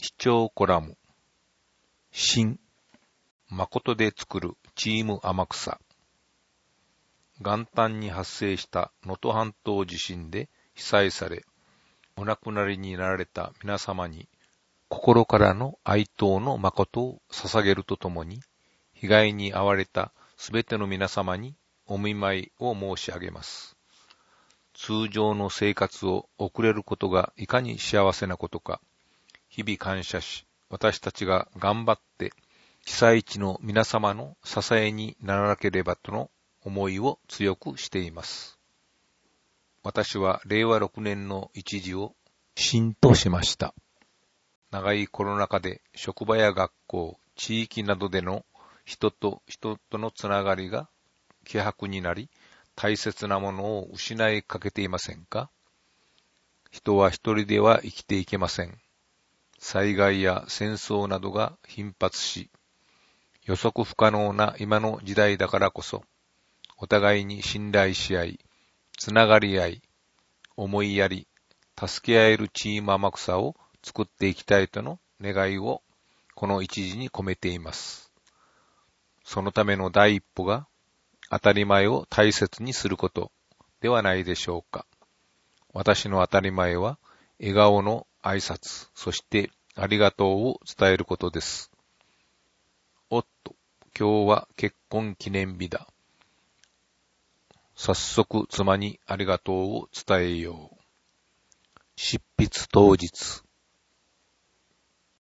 視聴コラム新誠で作るチーム天草。元旦に発生した能登半島地震で被災されお亡くなりになられた皆様に心からの哀悼の誠を捧げるとともに、被害に遭われたすべての皆様にお見舞いを申し上げます。通常の生活を送れることがいかに幸せなことか、日々感謝し、私たちが頑張って被災地の皆様の支えにならなければとの思いを強くしています。私は令和6年の一時を新としました。長いコロナ禍で職場や学校、地域などでの人と人とのつながりが希薄になり、大切なものを失いかけていませんか？人は一人では生きていけません。災害や戦争などが頻発し、予測不可能な今の時代だからこそ、お互いに信頼し合い、つながり合い、思いやり、助け合えるチーム天草を作っていきたいとの願いをこの一時に込めています。そのための第一歩が、当たり前を大切にすることではないでしょうか。私の当たり前は、笑顔の挨拶、そしてありがとうを伝えることです。おっと、今日は結婚記念日だ。早速妻にありがとうを伝えよう。執筆当日。